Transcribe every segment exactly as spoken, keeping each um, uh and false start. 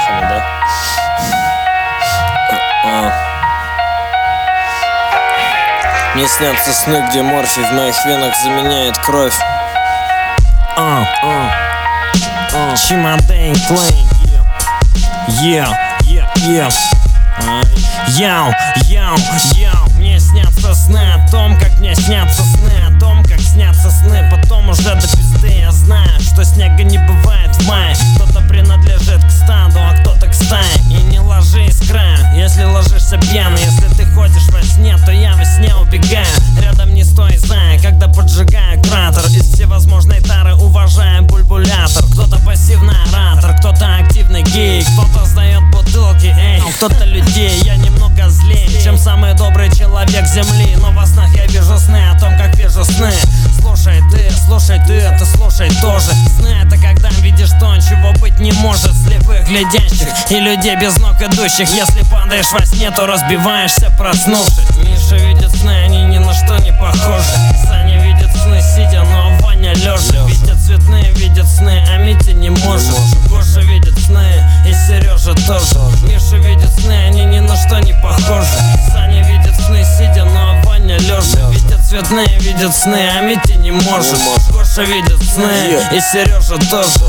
Поехали, да? А-а. Мне снятся сны, где морфий в моих венах заменяет кровь. Uh, uh, uh. Чемодан Клейн. Yeah, yeah, yeah. Яу, яу, яу. Мне снятся сны о том, как мне снятся сны о том, как снятся сны. Потом уже до пизды я знаю, что снега не бывает в мае. Кто-то принадлежит к стаду, а кто-то к стае. И не ложись с края, если ложишься пьяный. Если ты ходишь во сне, то я во сне убегаю. Рядом не стой, зная, когда поджигаю кратер. Из всевозможной тары уважаю бульбулятор. Кто-то пассивный оратор, кто-то активный гей. Кто-то сдает бутылки, эй, кто-то людей. Я немного злее, чем самый добрый человек земли. Но во снах я вижу сны о том, как вижу сны. Слушай ты, слушай ты, ты слушай тоже. Сны — это когда видишь то, чего быть не может. Слепых, глядящих и людей без ног идущих. Если падаешь во сне, то разбиваешься, проснувшись. Миша видит сны, они ни на что не похожи. Саня видит сны, сидя, но Ваня лежа. Витя цветные видит сны, а Митя не может. Гоша видит сны, и Сережа тоже. Миша видит сны, они ни на что не похожи. Саня видит сны, сидя, но Ваня лежа. Витя цветные видит сны, а Митя не может. Гоша видит сны, и Сережа тоже.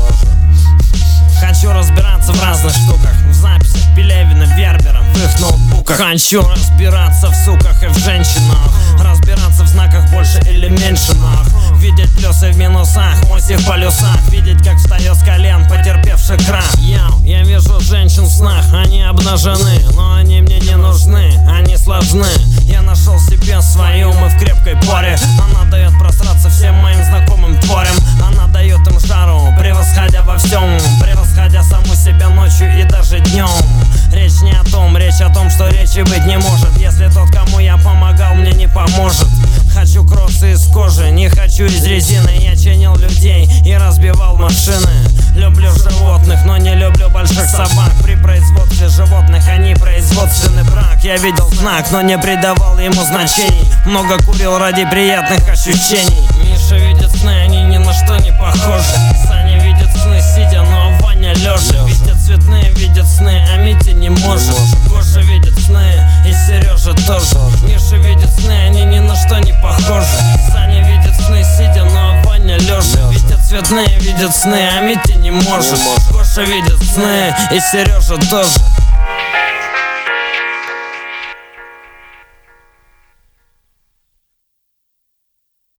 Хочу разбираться в разных штуках, в записях Пелевина, Вербера, в их ноутбуках. Хочу разбираться в суках и в женщинах, разбираться в знаках больше или меньше нах. Видеть плюсы в минусах, оси в полюсах. Видеть, как встает с колен потерпевший крах. Яу, я вижу женщин в снах, они обнажены, но они мне не нужны, они сложны. Я нашел себе свою, мы в крепкой поре. Она дает просраться всем моим знакомым творям. Она дает им жару, превосходя во всем, превосходя саму себя ночью и даже днем. Речь не о том, речь о том, что речи быть не может, если тот, кому я помогал, мне не поможет. Хочу кроссы из кожи, не хочу из резины. Я чинил людей и разбивал машины. Люблю животных, но не люблю больших собак. При производстве животных они производственный брак. Я видел знак, но не придавал ему значений. Много курил ради приятных ощущений. Миша видит сны, они ни на что не похожи. Саня видит сны, сидя, но Ваня лежа. Витя цветные видит сны, а Митя не может. Гоша видит сны, и Сережа тоже. Миша видит сны, они ни на что не похожи. Саня видит сны, сидя, но Ваня лежа. Витя цветные видит сны, а Митя не может. Гоша видит сны, и Сережа тоже.